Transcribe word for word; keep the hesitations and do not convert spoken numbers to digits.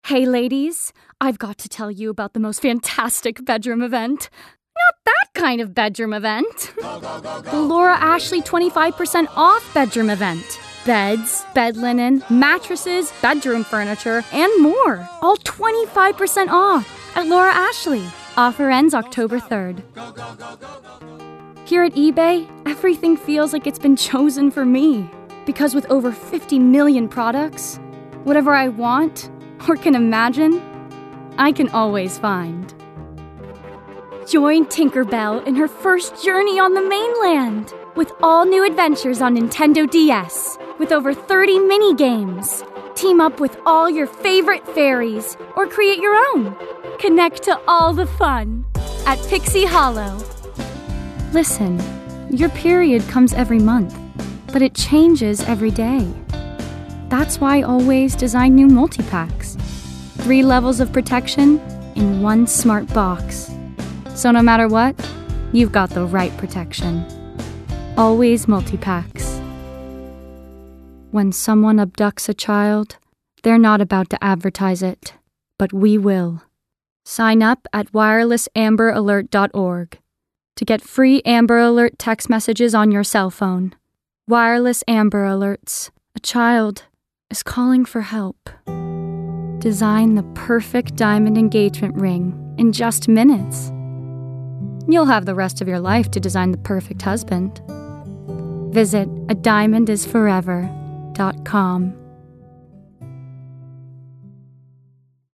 Hey ladies, I've got to tell you about the most fantastic bedroom event. Not that kind of bedroom event. The Laura Ashley twenty-five percent off bedroom event. Beds, bed linen, mattresses, bedroom furniture, and more. All twenty-five percent off at Laura Ashley. Offer ends October third. Here at eBay, everything feels like it's been chosen for me. Because with over fifty million products, whatever I want or can imagine, I can always find. Join Tinkerbell in her first journey on the mainland with all new adventures on Nintendo D S with over thirty mini-games. Team up with all your favorite fairies or create your own. Connect to all the fun at Pixie Hollow. Listen, your period comes every month, but it changes every day. That's why I always design new multi-packs. Three levels of protection in one smart box. So no matter what, you've got the right protection. Always multi-packs. When someone abducts a child, they're not about to advertise it, but we will. Sign up at wireless amber alert dot org to get free Amber Alert text messages on your cell phone. Wireless Amber Alerts. A child is calling for help. Design the perfect diamond engagement ring in just minutes. You'll have the rest of your life to design the perfect husband. Visit a diamond is forever dot com.